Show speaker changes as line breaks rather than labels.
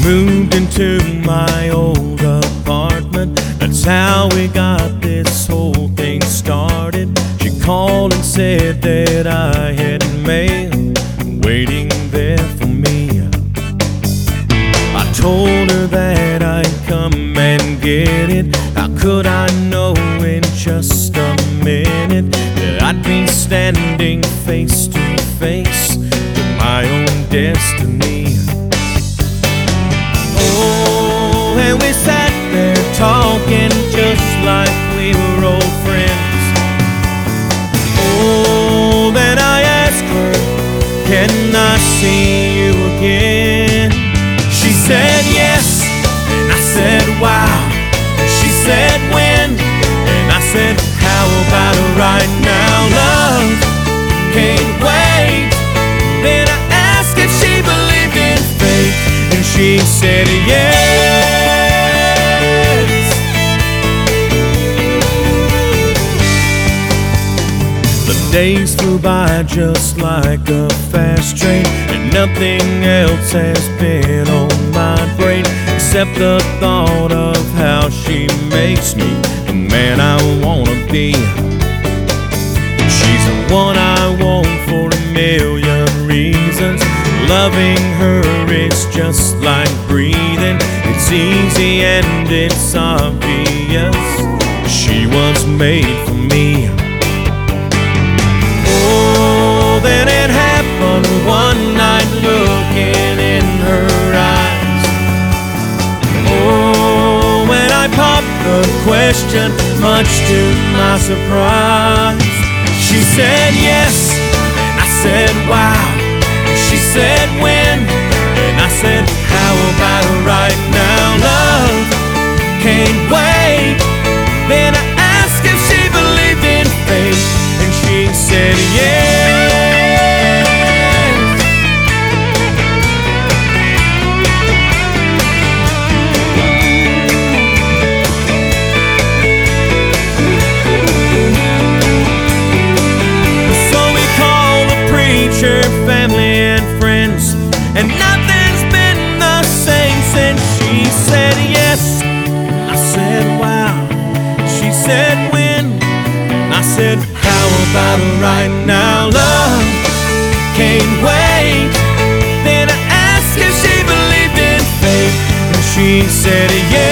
moved into my old apartment. That's how we got this whole thing started. She called and said that I had mail waiting there for me. I told her that I'd come and get it. How could I know in just a minute that I'd be standing face to face with my own destiny? Oh, and we sat there talking just like we were old friends. Oh, then I asked her, can I see you again? She said yes, and I said wow. She said when, and I said how about right now? Love can't wait. Then I asked if she believed in fate, and she said yes. The days flew by just like a fast train, and nothing else has been on my brain except the thought of how she makes me the man I wanna be. She's the one I want for a million reasons. Loving her is just like breathing. It's easy and it's obvious. She was made for me. Oh, then it happened one night, looking in her eyes. Oh, when I popped the question, much to my surprise, she said yes, and I said wow. She said when, and I said how about right now? Love can't wait. Then I asked if she believed in fate, and she said yes. So we called the preacher, family and friends, and nothing's been the same since she said yes. I said wow. She said when, I said how about right now? Love can't wait. Then I asked if she believed in fate, and she said yes.